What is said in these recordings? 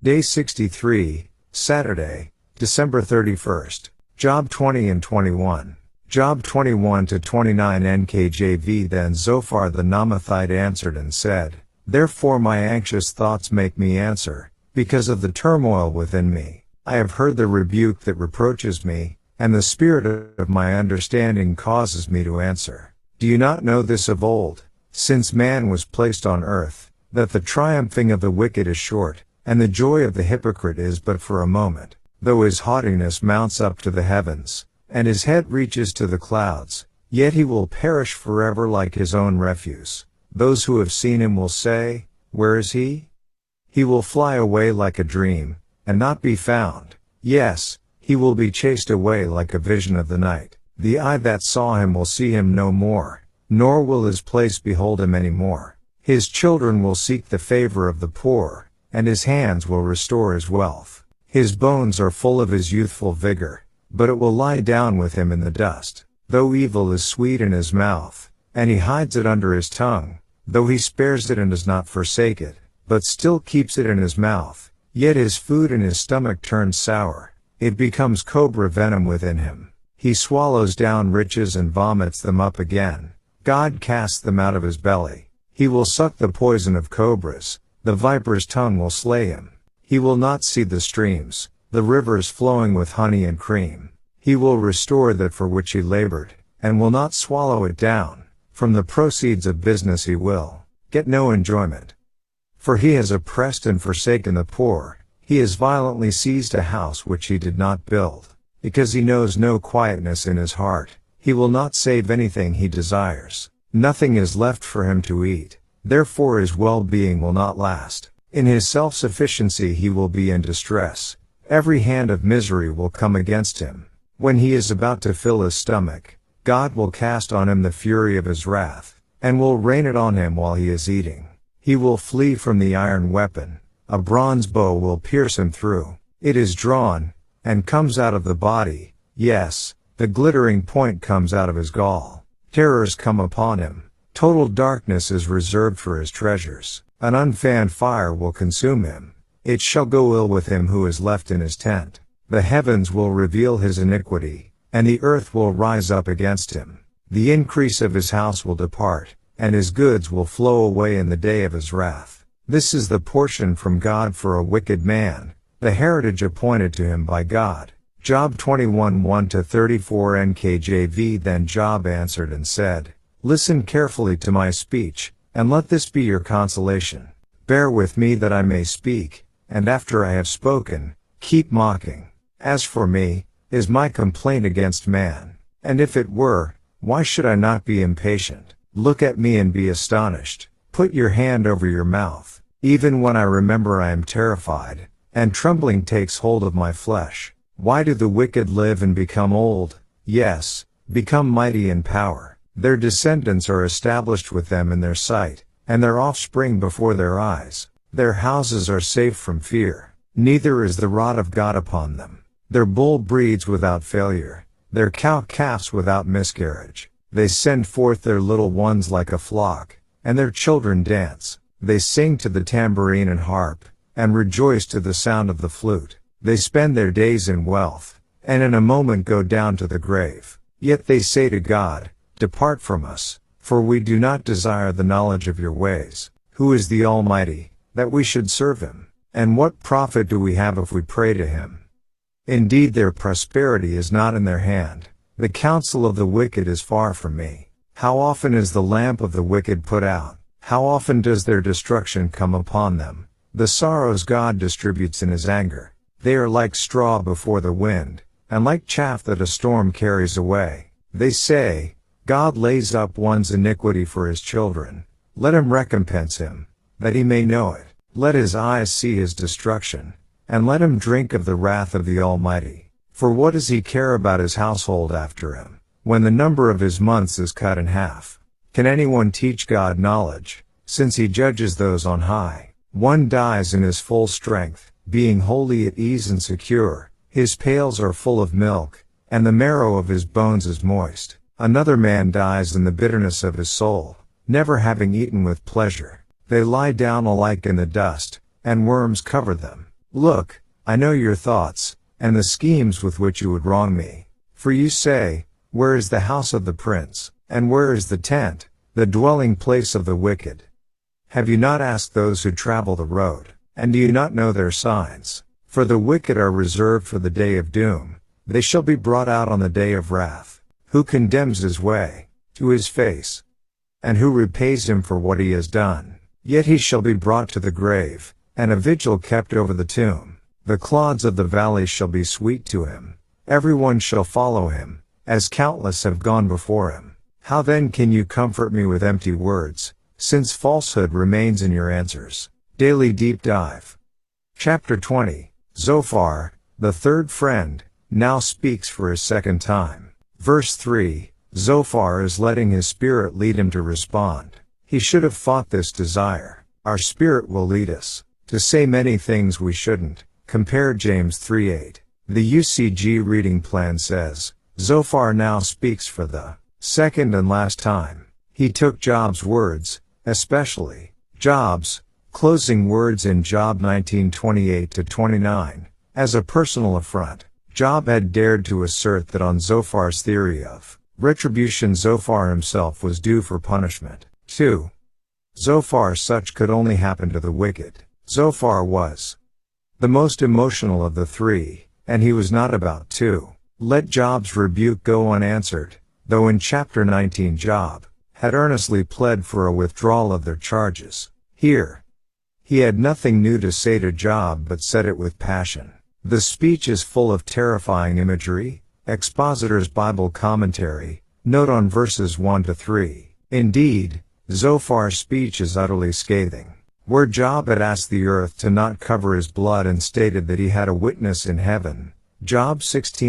Day 63, Saturday, December 31st. Job 20 and 21. Job 21 to 29 NKJV. Then Zophar the Naamathite answered and said, Therefore my anxious thoughts make me answer, because of the turmoil within me. I have heard the rebuke that reproaches me, and the spirit of my understanding causes me to answer. Do you not know this of old, since man was placed on earth, that the triumphing of the wicked is short, and the joy of the hypocrite is but for a moment? Though his haughtiness mounts up to the heavens, and his head reaches to the clouds, yet he will perish forever like his own refuse. Those who have seen him will say, Where is he? He will fly away like a dream, and not be found. Yes, he will be chased away like a vision of the night. The eye that saw him will see him no more, nor will his place behold him any more. His children will seek the favor of the poor, and his hands will restore his wealth. His bones are full of his youthful vigor, but it will lie down with him in the dust. Though evil is sweet in his mouth, and he hides it under his tongue, though he spares it and does not forsake it, but still keeps it in his mouth, yet his food in his stomach turns sour. It becomes cobra venom within him. He swallows down riches and vomits them up again. God casts them out of his belly. He will suck the poison of cobras. The viper's tongue will slay him. He will not see the streams, the rivers flowing with honey and cream. He will restore that for which he labored, and will not swallow it down. From the proceeds of business he will get no enjoyment. For he has oppressed and forsaken the poor. He has violently seized a house which he did not build. Because he knows no quietness in his heart, he will not save anything he desires. Nothing is left for him to eat. Therefore his well-being will not last. In his self-sufficiency he will be in distress. Every hand of misery will come against him. When he is about to fill his stomach, God will cast on him the fury of his wrath, and will rain it on him while he is eating. He will flee from the iron weapon. A bronze bow will pierce him through. It is drawn, and comes out of the body. Yes, the glittering point comes out of his gall. Terrors come upon him. Total darkness is reserved for his treasures. An unfanned fire will consume him. It shall go ill with him who is left in his tent. The heavens will reveal his iniquity, and the earth will rise up against him. The increase of his house will depart, and his goods will flow away in the day of his wrath. This is the portion from God for a wicked man, the heritage appointed to him by God. Job 21 1-34 NKJV. Then Job answered and said, Listen carefully to my speech, and let this be your consolation. Bear with me that I may speak, and after I have spoken, keep mocking. As for me, is my complaint against man? And if it were, why should I not be impatient? Look at me and be astonished. Put your hand over your mouth. Even when I remember I am terrified, and trembling takes hold of my flesh. Why do the wicked live and become old? Yes, become mighty in power. Their descendants are established with them in their sight, and their offspring before their eyes. Their houses are safe from fear, neither is the rod of God upon them. Their bull breeds without failure, their cow calves without miscarriage. They send forth their little ones like a flock, and their children dance. They sing to the tambourine and harp, and rejoice to the sound of the flute. They spend their days in wealth, and in a moment go down to the grave. Yet they say to God, Depart from us, for we do not desire the knowledge of your ways. Who is the Almighty, that we should serve him? And what profit do we have if we pray to him? Indeed their prosperity is not in their hand. The counsel of the wicked is far from me. How often is the lamp of the wicked put out? How often does their destruction come upon them? The sorrows God distributes in his anger. They are like straw before the wind, and like chaff that a storm carries away. They say, God lays up one's iniquity for his children. Let him recompense him, that he may know it. Let his eyes see his destruction, and let him drink of the wrath of the Almighty. For what does he care about his household after him, when the number of his months is cut in half? Can anyone teach God knowledge, since he judges those on high? One dies in his full strength, being wholly at ease and secure. His pails are full of milk, and the marrow of his bones is moist. Another man dies in the bitterness of his soul, never having eaten with pleasure. They lie down alike in the dust, and worms cover them. Look, I know your thoughts, and the schemes with which you would wrong me. For you say, where is the house of the prince, and where is the tent, the dwelling place of the wicked? Have you not asked those who travel the road, and do you not know their signs? For the wicked are reserved for the day of doom, they shall be brought out on the day of wrath. Who condemns his way? To his face. And who repays him for what he has done? Yet he shall be brought to the grave, and a vigil kept over the tomb. The clods of the valley shall be sweet to him. Everyone shall follow him, as countless have gone before him. How then can you comfort me with empty words, since falsehood remains in your answers? Daily Deep Dive. Chapter 20. Zophar, the third friend, now speaks for his second time. Verse 3. Zophar is letting his spirit lead him to respond. He should have fought this desire. Our spirit will lead us to say many things we shouldn't. Compare James 3:8. The UCG reading plan says, Zophar now speaks for the second and last time. He took Job's words, especially Job's closing words in Job 19:28-29, as a personal affront. Job had dared to assert that on Zophar's theory of retribution, Zophar himself was due for punishment. 2. Zophar, such could only happen to the wicked. Zophar was the most emotional of the three, and he was not about to let Job's rebuke go unanswered, though in chapter 19 Job had earnestly pled for a withdrawal of their charges. Here, he had nothing new to say to Job but said it with passion. The speech is full of terrifying imagery. Expositor's Bible Commentary, note on verses 1-3. Indeed, Zophar's speech is utterly scathing. Where Job had asked the earth to not cover his blood and stated that he had a witness in heaven, Job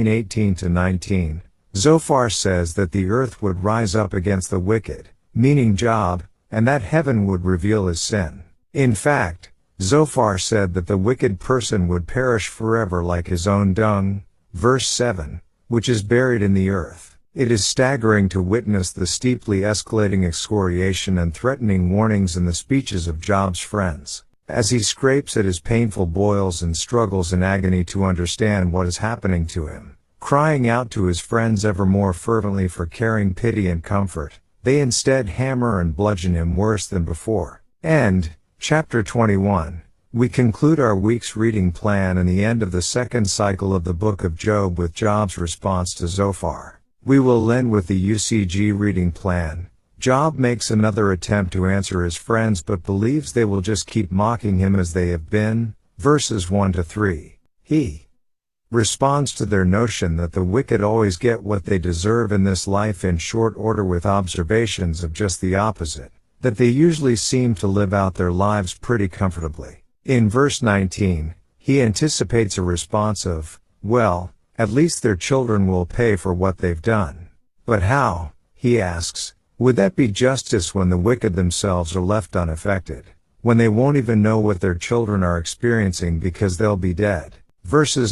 16:18-19, Zophar says that the earth would rise up against the wicked, meaning Job, and that heaven would reveal his sin. In fact, Zophar said that the wicked person would perish forever like his own dung, verse 7, which is buried in the earth. It is staggering to witness the steeply escalating excoriation and threatening warnings in the speeches of Job's friends, as he scrapes at his painful boils and struggles in agony to understand what is happening to him, crying out to his friends ever more fervently for caring pity and comfort. They instead hammer and bludgeon him worse than before. End. Chapter 21. We conclude our week's reading plan and the end of the second cycle of the book of Job with Job's response to Zophar. We will end with the UCG reading plan. Job makes another attempt to answer his friends but believes they will just keep mocking him as they have been, verses 1-3. He responds to their notion that the wicked always get what they deserve in this life in short order with observations of just the opposite, that they usually seem to live out their lives pretty comfortably. In verse 19, he anticipates a response of, well, at least their children will pay for what they've done. But how, he asks, would that be justice when the wicked themselves are left unaffected, when they won't even know what their children are experiencing because they'll be dead? Verses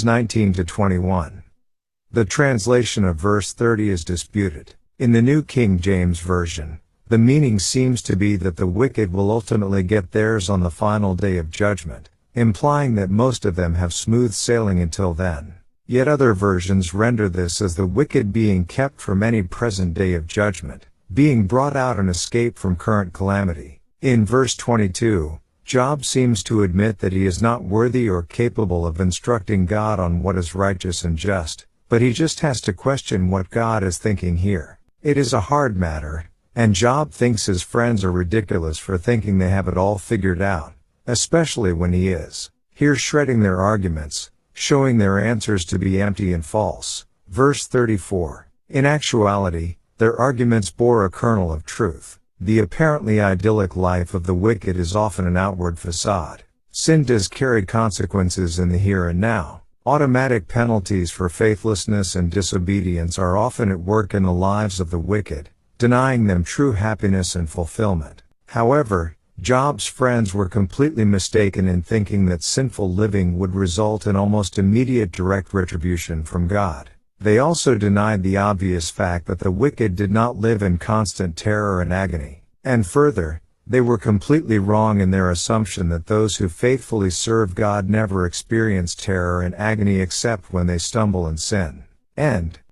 19-21. The translation of verse 30 is disputed. In the New King James Version, the meaning seems to be that the wicked will ultimately get theirs on the final day of judgment, implying that most of them have smooth sailing until then. Yet other versions render this as the wicked being kept from any present day of judgment, being brought out and escape from current calamity. In verse 22, Job seems to admit that he is not worthy or capable of instructing God on what is righteous and just, but he just has to question what God is thinking here. It is a hard matter, and Job thinks his friends are ridiculous for thinking they have it all figured out, especially when he is here shredding their arguments, showing their answers to be empty and false. Verse 34. In actuality, their arguments bore a kernel of truth. The apparently idyllic life of the wicked is often an outward facade. Sin does carry consequences in the here and now. Automatic penalties for faithlessness and disobedience are often at work in the lives of the wicked, denying them true happiness and fulfillment. However, Job's friends were completely mistaken in thinking that sinful living would result in almost immediate direct retribution from God. They also denied the obvious fact that the wicked did not live in constant terror and agony. And further, They were completely wrong in their assumption that those who faithfully serve God never experience terror and agony except when they stumble and sin. End.